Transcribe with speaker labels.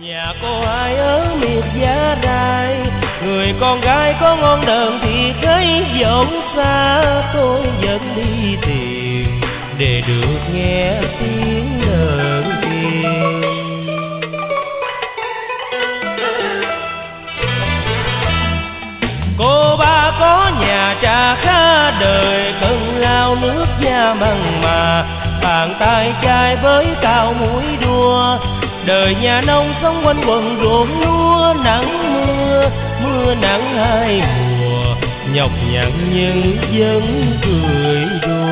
Speaker 1: Nhà cô hai ở miệt Giá Rai, người con gái có ngon đờn thì thấy dẫu xa tôi vẫn đi tìm để được nghe tiếng đờn kia. Cô ba có nhà trà khá đời, cơn lao nước da mặn mà, bàn tay chai với cao mũi đua. Đời nhà nông sống quanh quần ruộng lúa, nắng mưa, mưa nắng hai mùa, nhọc nhằn nhưng vẫn cười đùa.